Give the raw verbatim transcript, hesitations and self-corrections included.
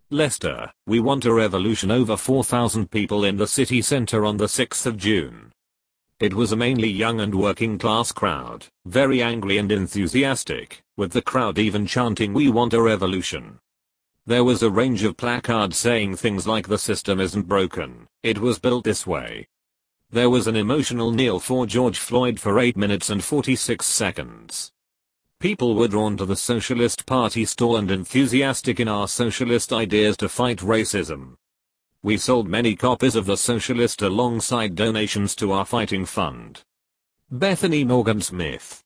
Leicester, we want a revolution. Over four thousand people in the city centre on the sixth of June. It was a mainly young and working class crowd, very angry and enthusiastic, with the crowd even chanting "We want a revolution." There was a range of placards saying things like "The system isn't broken, it was built this way." There was an emotional kneel for George Floyd for eight minutes and forty-six seconds. People were drawn to the Socialist Party stall and enthusiastic in our socialist ideas to fight racism. We sold many copies of The Socialist alongside donations to our fighting fund. Bethany Morgan Smith.